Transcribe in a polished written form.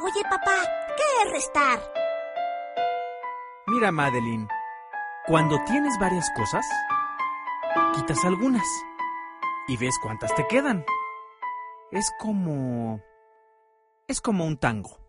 Oye, papá, ¿qué es restar? Mira, Madeline, cuando tienes varias cosas, quitas algunas y ves cuántas te quedan. Es como un tango.